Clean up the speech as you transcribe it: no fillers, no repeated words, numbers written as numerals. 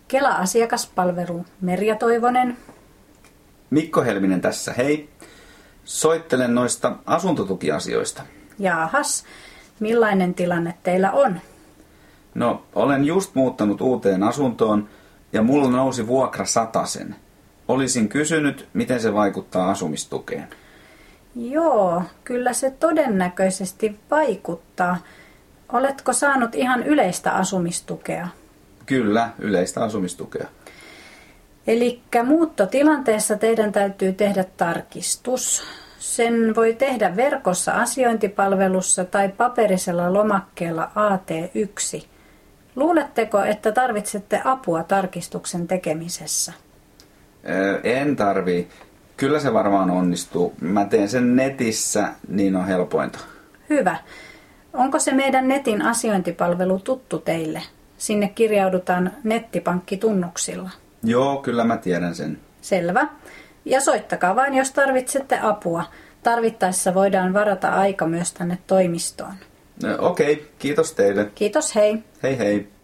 Kela-asiakaspalvelu Merja Toivonen. Mikko Helminen tässä, hei. Soittelen noista asuntotukiasioista. Jaahas, millainen tilanne teillä on? No, olen just muuttanut uuteen asuntoon ja mulla nousi vuokra 100. Olisin kysynyt, miten se vaikuttaa asumistukeen. Joo, kyllä se todennäköisesti vaikuttaa. Oletko saanut ihan yleistä asumistukea? Kyllä, yleistä asumistukea. Elikkä muuttotilanteessa teidän täytyy tehdä tarkistus. Sen voi tehdä verkossa asiointipalvelussa tai paperisella lomakkeella AT1. Luuletteko, että tarvitsette apua tarkistuksen tekemisessä? En tarvii. Kyllä se varmaan onnistuu. Mä teen sen netissä, niin on helpointa. Hyvä. Onko se meidän netin asiointipalvelu tuttu teille? Sinne kirjaudutaan nettipankkitunnuksilla. Joo, kyllä mä tiedän sen. Selvä. Ja soittakaa vain, jos tarvitsette apua. Tarvittaessa voidaan varata aika myös tänne toimistoon. Okei, kiitos teille. Kiitos, hei. Hei hei.